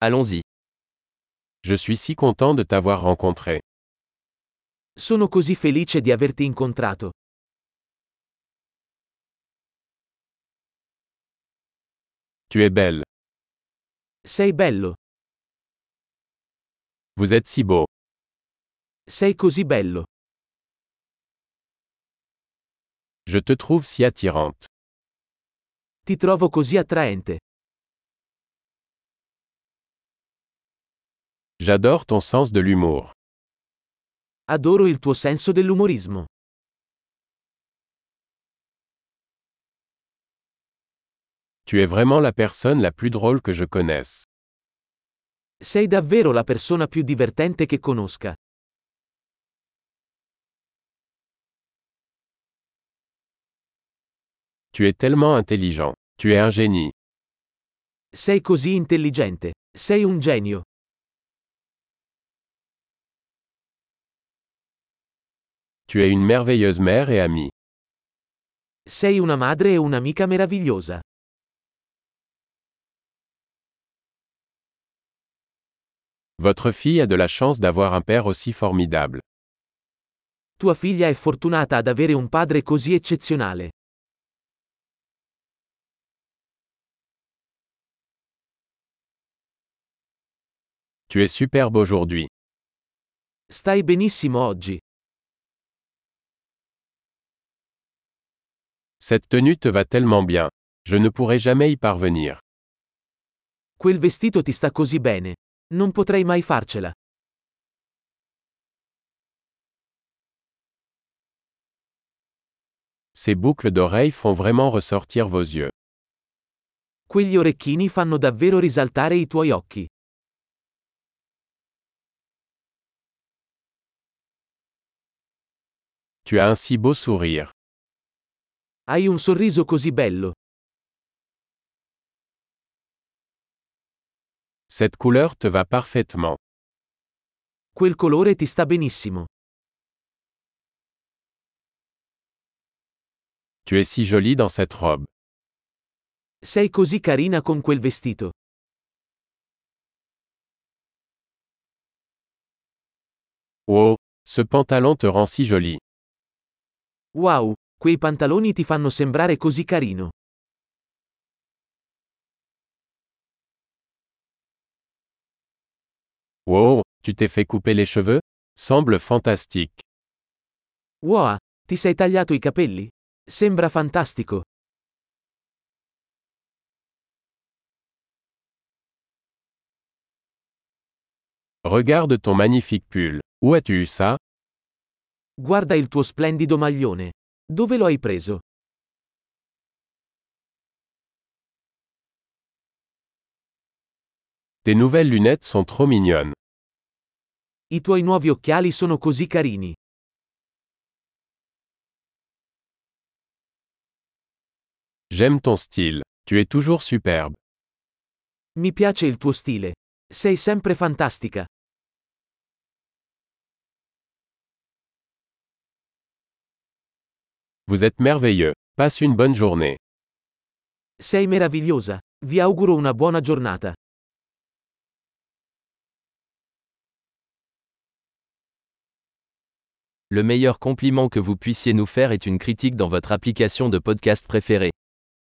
Allons-y. Je suis si content de t'avoir rencontré. Sono così felice di averti incontrato. Tu es belle. Sei bello. Vous êtes si beau. Sei così bello. Je te trouve si attirante. Ti trovo così attraente. J'adore ton sens de l'humour. Adoro il tuo senso dell'umorismo. Tu es vraiment la personne la plus drôle que je connaisse. Sei davvero la persona più divertente che conosca. Tu es tellement intelligent. Tu es un génie. Sei così intelligente. Sei un genio. Tu es une merveilleuse mère et amie. Sei una madre e un'amica meravigliosa. Votre fille a de la chance d'avoir un père aussi formidable. Tua figlia è fortunata ad avere un padre così eccezionale. Tu es superbe aujourd'hui. Stai benissimo oggi. Cette tenue te va tellement bien. Je ne pourrai jamais y parvenir. Quel vestito ti sta così bene. Non potrei mai farcela. Ces boucles d'oreilles font vraiment ressortir vos yeux. Quegli orecchini fanno davvero risaltare i tuoi occhi. Tu as un si beau sourire. Hai un sorriso così bello. Cette couleur te va parfaitement. Quel colore ti sta benissimo. Tu es si jolie dans cette robe. Sei così carina con quel vestito. Oh, ce pantalon te rend si jolie. Wow, quei pantaloni ti fanno sembrare così carino. Wow, tu t'es fait couper les cheveux? Semble fantastique. Wow, ti sei tagliato i capelli? Sembra fantastico. Regarde ton magnifique pull. Où as-tu eu ça? Guarda il tuo splendido maglione. Dove lo hai preso? Tes nouvelles lunettes sont trop mignonnes. I tuoi nuovi occhiali sono così carini. J'aime ton style. Tu es toujours superbe. Mi piace il tuo stile. Sei sempre fantastica. Vous êtes merveilleux. Passe une bonne journée. Sei meravigliosa. Vi auguro una buona giornata. Le meilleur compliment que vous puissiez nous faire est une critique dans votre application de podcast préférée.